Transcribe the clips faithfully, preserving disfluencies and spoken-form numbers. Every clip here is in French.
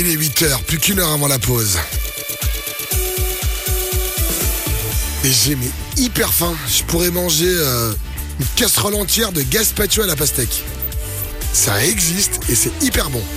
Il est huit heures, plus qu'une heure avant la pause. Et j'ai mais hyper faim. Je pourrais manger euh, une casserole entière de gazpacho à la pastèque. Ça existe et c'est hyper bon.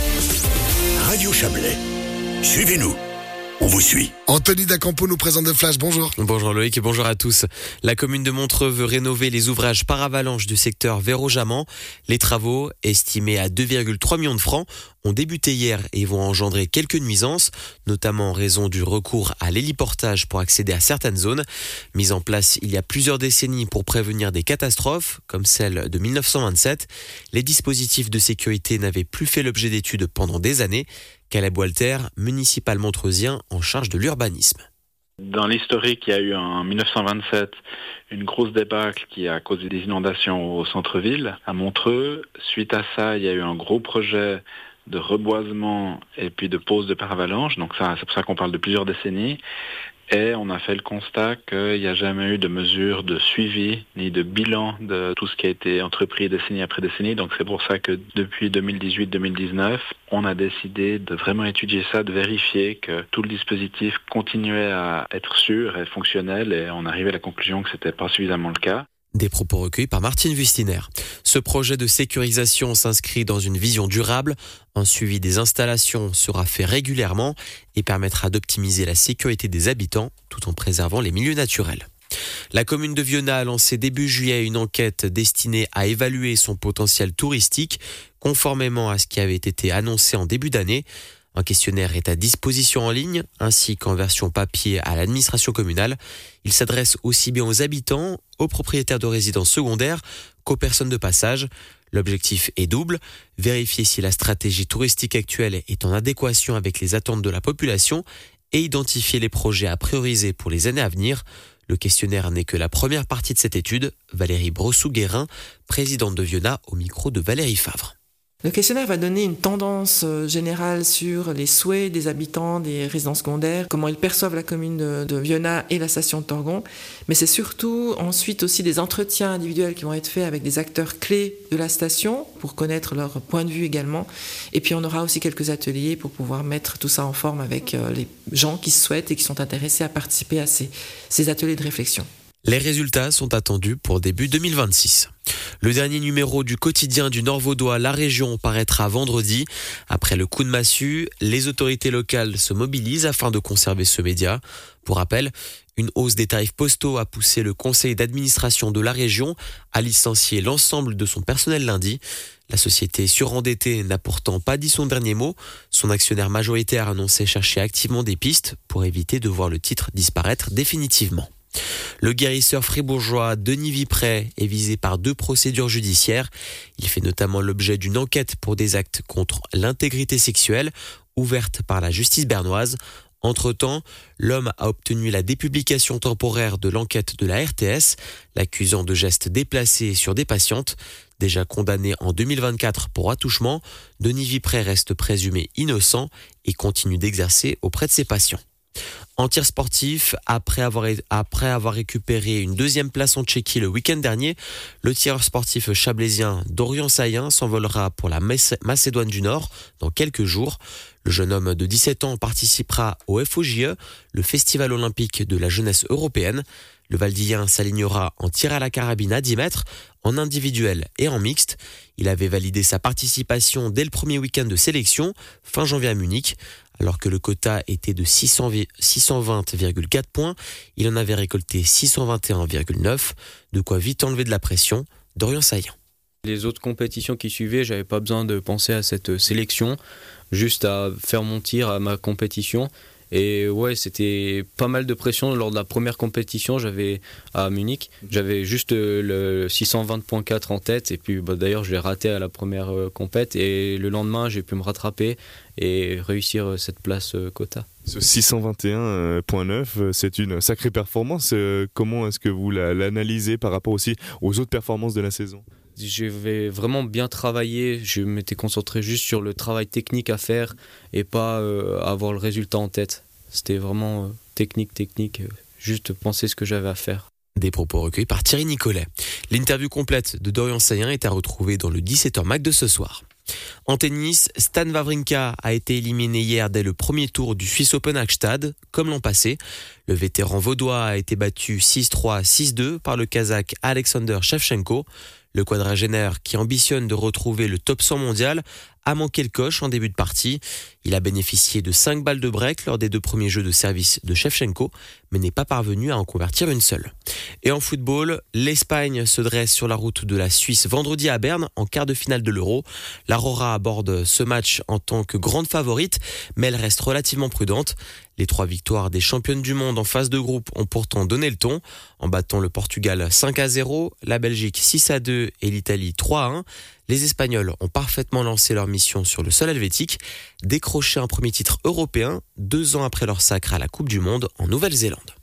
Radio Chablais. Suivez-nous. On vous suit. Anthony D'Acampo nous présente The Flash, bonjour. Bonjour Loïc et bonjour à tous. La commune de Montreux veut rénover les ouvrages paravalanches du secteur Véro-Jaman. Les travaux, estimés à deux virgule trois millions de francs, ont débuté hier et vont engendrer quelques nuisances, notamment en raison du recours à l'héliportage pour accéder à certaines zones. Mise en place il y a plusieurs décennies pour prévenir des catastrophes, comme celle de dix-neuf cent vingt-sept, les dispositifs de sécurité n'avaient plus fait l'objet d'études pendant des années. Caleb Walter, municipal montreusien en charge de l'urbanisme. Dans l'historique, il y a eu en dix-neuf cent vingt-sept une grosse débâcle qui a causé des inondations au centre-ville, à Montreux. Suite à ça, il y a eu un gros projet de reboisement et puis de pose de paravalanche. Donc ça, c'est pour ça qu'on parle de plusieurs décennies. Et on a fait le constat qu'il n'y a jamais eu de mesure de suivi ni de bilan de tout ce qui a été entrepris décennie après décennie. Donc c'est pour ça que depuis deux mille dix-huit deux mille dix-neuf, on a décidé de vraiment étudier ça, de vérifier que tout le dispositif continuait à être sûr et fonctionnel. Et on arrivait à la conclusion que c'était pas suffisamment le cas. Des propos recueillis par Martine Wustiner. Ce projet de sécurisation s'inscrit dans une vision durable. Un suivi des installations sera fait régulièrement et permettra d'optimiser la sécurité des habitants tout en préservant les milieux naturels. La commune de Vionnat a lancé début juillet une enquête destinée à évaluer son potentiel touristique, conformément à ce qui avait été annoncé en début d'année. Un questionnaire est à disposition en ligne, ainsi qu'en version papier à l'administration communale. Il s'adresse aussi bien aux habitants, aux propriétaires de résidences secondaires qu'aux personnes de passage. L'objectif est double, vérifier si la stratégie touristique actuelle est en adéquation avec les attentes de la population et identifier les projets à prioriser pour les années à venir. Le questionnaire n'est que la première partie de cette étude. Valérie Brossou-Guérin, présidente de Vionnat, au micro de Valérie Favre. Le questionnaire va donner une tendance générale sur les souhaits des habitants des résidences secondaires, comment ils perçoivent la commune de, de Vionnat et la station de Torgon. Mais c'est surtout ensuite aussi des entretiens individuels qui vont être faits avec des acteurs clés de la station pour connaître leur point de vue également. Et puis on aura aussi quelques ateliers pour pouvoir mettre tout ça en forme avec les gens qui souhaitent et qui sont intéressés à participer à ces, ces ateliers de réflexion. Les résultats sont attendus pour début deux mille vingt-six. Le dernier numéro du quotidien du Nord-Vaudois, La Région, paraîtra vendredi. Après le coup de massue, les autorités locales se mobilisent afin de conserver ce média. Pour rappel, une hausse des tarifs postaux a poussé le conseil d'administration de La Région à licencier l'ensemble de son personnel lundi. La société surendettée n'a pourtant pas dit son dernier mot. Son actionnaire majoritaire annonçait chercher activement des pistes pour éviter de voir le titre disparaître définitivement. Le guérisseur fribourgeois Denis Vipré est visé par deux procédures judiciaires. Il fait notamment l'objet d'une enquête pour des actes contre l'intégrité sexuelle, ouverte par la justice bernoise. Entre-temps, l'homme a obtenu la dépublication temporaire de l'enquête de la R T S, l'accusant de gestes déplacés sur des patientes. Déjà condamné en deux mille vingt-quatre pour attouchement, Denis Vipré reste présumé innocent et continue d'exercer auprès de ses patients. En tir sportif, après avoir, après avoir récupéré une deuxième place en Tchéquie le week-end dernier, le tireur sportif chablaisien Dorian Saillant s'envolera pour la Macédoine du Nord dans quelques jours. Le jeune homme de dix-sept ans participera au F O J E, le festival olympique de la jeunesse européenne. Le Valdien s'alignera en tir à la carabine à dix mètres, en individuel et en mixte. Il avait validé sa participation dès le premier week-end de sélection, fin janvier à Munich. Alors que le quota était de six cents, six cent vingt virgule quatre points, il en avait récolté six cent vingt et un virgule neuf, de quoi vite enlever de la pression. Dorian Saillant. Les autres compétitions qui suivaient, j'avais pas besoin de penser à cette sélection, juste à faire mon tir à ma compétition. Et ouais, c'était pas mal de pression lors de la première compétition, j'avais à Munich, j'avais juste le six cent vingt virgule quatre en tête et puis bah, d'ailleurs je l'ai raté à la première euh, compète et le lendemain j'ai pu me rattraper et réussir euh, cette place euh, quota. Ce six cent vingt et un virgule neuf, c'est une sacrée performance. Comment est-ce que vous l'analysez par rapport aussi aux autres performances de la saison ? J'avais vraiment bien travaillé, je m'étais concentré juste sur le travail technique à faire et pas euh, avoir le résultat en tête. C'était vraiment euh, technique, technique, euh, juste penser ce que j'avais à faire. Des propos recueillis par Thierry Nicolet. L'interview complète de Dorian Saillant est à retrouver dans le dix-sept heures Mac de ce soir. En tennis, Stan Wawrinka a été éliminé hier dès le premier tour du Swiss Open à Gstaad, comme l'an passé. Le vétéran vaudois a été battu six trois, six deux par le Kazakh Alexander Shevchenko. Le quadragénaire, qui ambitionne de retrouver le top cent mondial, a manqué le coche en début de partie. Il a bénéficié de cinq balles de break lors des deux premiers jeux de service de Shevchenko, mais n'est pas parvenu à en convertir une seule. Et en football, l'Espagne se dresse sur la route de la Suisse vendredi à Berne en quart de finale de l'Euro. L'Aurora aborde ce match en tant que grande favorite, mais elle reste relativement prudente. Les trois victoires des championnes du monde en phase de groupe ont pourtant donné le ton, en battant le Portugal cinq à zéro, la Belgique six à deux et l'Italie trois à un. Les Espagnols ont parfaitement lancé leur mission sur le sol helvétique, décroché un premier titre européen deux ans après leur sacre à la Coupe du Monde en Nouvelle-Zélande.